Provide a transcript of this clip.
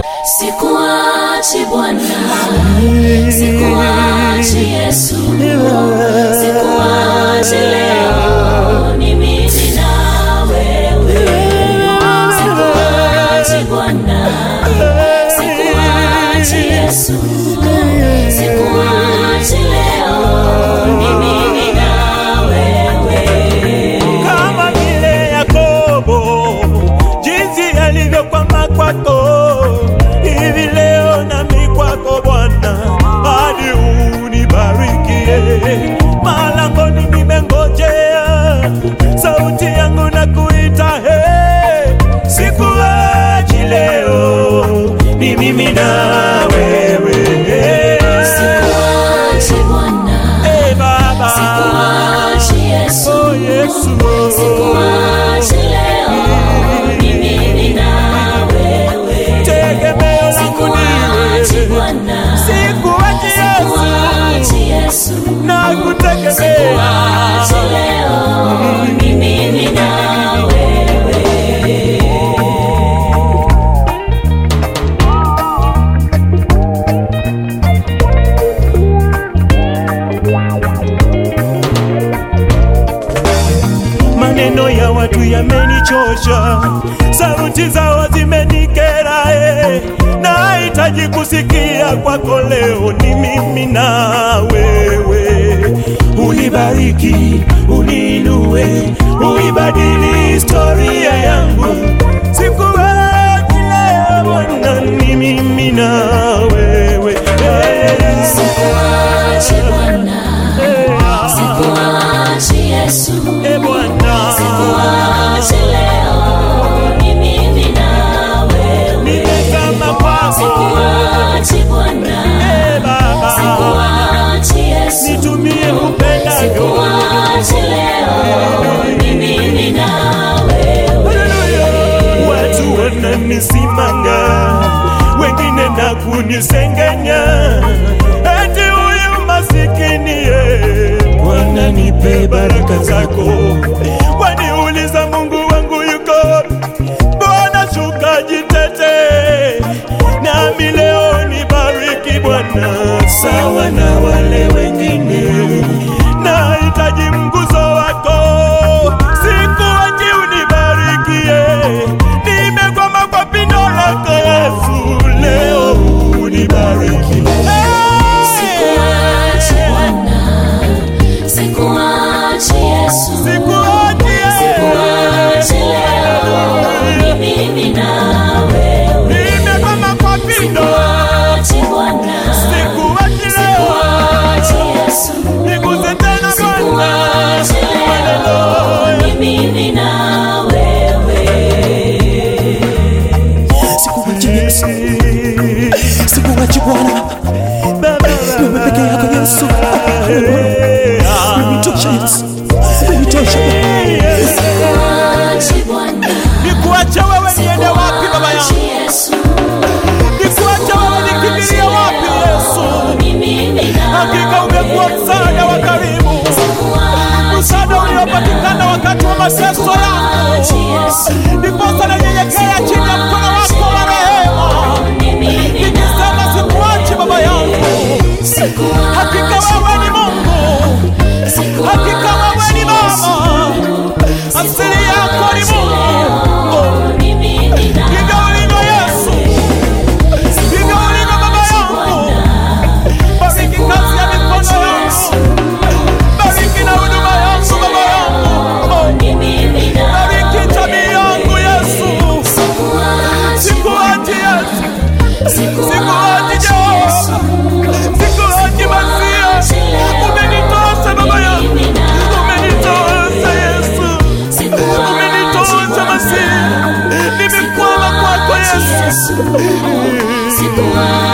Sikuachi Bwana, sikuachi Yesu, sikuachi leo, ni mimi na wewe. Sikuachi Bwana, sikuachi Yesu, sikuachi leo, ni mimi na wewe. Kama vile Yakobo jinsi alivyokwama kwako, hivi leo nami kwako Bwana, hadi unibarikie. Malangoni nimengojea, sauti yangu na kuita, sikuachi leo, ni mimi na wewe. Sikuachi Bwana, Baba, sikuachi Yesu, oh Yesu, sikuachi leo, ni mimi na wewe. tegemeo langu Sikuachi Bwana, sikuachi sikuachi Yesu, na kutegemea. sikuachi leo, ni mimi na wewe. Maneno ya watu yamenichosha, sauti zao zimenikera, nahitaji kusikia kwako leo, ni mimi na wewe. Unibariki, uniinue, uibadili historia yangu. Sikuachi leo Bwana, ni mimi na wewe. Sikuachi Bwana, sikuachi Yesu, Bwana, sikuachi leo, ni mimi na wewe. nimezama kwako, Sikuachi Bwana, Baba, sikuachi Yesu, nitumie upendavyo. sikuachi leo, ni mimi na wewe. Watu wananisimanga, wengine na kunisengenya, eti huyu masikini Bwana nipe baraka zako. Waniuliza Mungu wangu yuko wapi? Bwana shuka jitete, nami leo nibariki Bwana, sawa na wale wengine. Nahitaji mguso wako, sikuachi unibarikie. Nimekwama kwa pindo lako Yesu, leo unibariki. Sikuachi Bwana, sikuachi Yesu, Sikuachi, sikuachi leo, ni mimi na wewe. nimekwama kwa pindo, Sikuachi Bwana, sikuachi leo, sikuachi Yesu, niguse tena Bwana, sikuachi leo, ni mimi na wewe. Sikuachi Yesu, sikuachi Bwana, wewe peke yako Yesu. Umenitosha Yesu, umenitosha. Sikuachi Bwana, nikuache wewe niende wapi Baba yangu? sikuachi Yesu, Nikuache wewe nikimbilie wapi Yesu? ni mimi na Hakika umekuwa msaada wa karibu, msaada uliopatikana wakati wa mateso yangu. Ndiposa nanyenyekea chini ya mkono wako wa rehema, nikisema sikuachi Baba yangu. Hakika wewe ni Mungu, hakika wewe ni Baba, asili yako ni Mungu. Hivyo ulivyo Yesu, hivyo ulivyo Baba yangu. Bariki kazi ya mikono yangu, bariki na huduma yangu Baba yangu, bariki jamii yangu Yesu. Sikuachi Yesu, sikuachi Jehova, sikuachi Masia. Umenitosha Baba yangu, umenitosha Yesu, umenitosha Masia. Nimekwama kwako Yesu. Sikuachi